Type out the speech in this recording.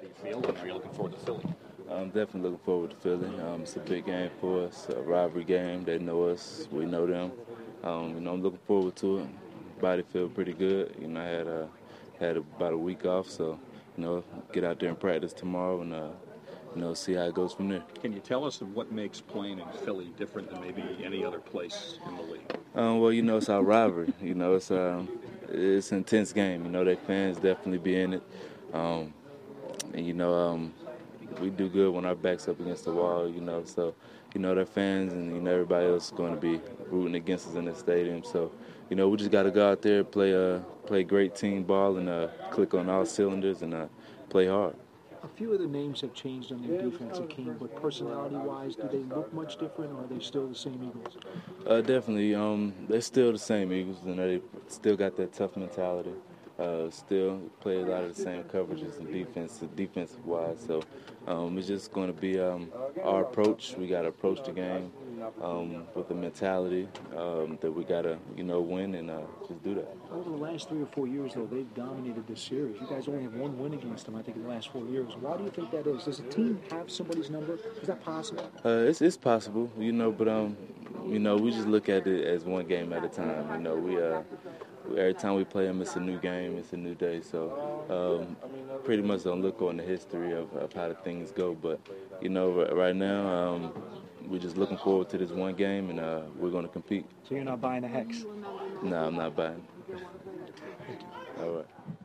do you feel, and are you looking forward to Philly? I'm definitely looking forward to Philly. It's a big game for us, a rivalry game. They know us, we know them. I'm looking forward to it. Body feel pretty good. I had about a week off, so get out there and practice tomorrow and see how it goes from there. Can you tell us what makes playing in Philly different than maybe any other place in the league? Well, it's our rivalry. It's an intense game. Their fans definitely be in it. We do good when our back's up against the wall, so, their fans and, everybody else is going to be rooting against us in the stadium. So, we just got to go out there, play great team ball and click on all cylinders and play hard. A few of the names have changed on their defense, Akeem, but personality-wise, do they look much different, or are they still the same Eagles? Definitely. They're still the same Eagles, and they still got that tough mentality. Still play a lot of the same coverages and defensive-wise. So it's just going to be our approach. We got to approach the game with the mentality that we got to, win and just do that. Over the last 3 or 4 years, though, they've dominated this series. You guys only have one win against them, I think, in the last 4 years. Why do you think that is? Does the team have somebody's number? Is that possible? It's possible, but we just look at it as one game at a time. Every time we play them, it's a new game, it's a new day. So pretty much don't look on the history of how the things go. But, right now we're just looking forward to this one game, and we're going to compete. So you're not buying the hex? No, I'm not buying. All right.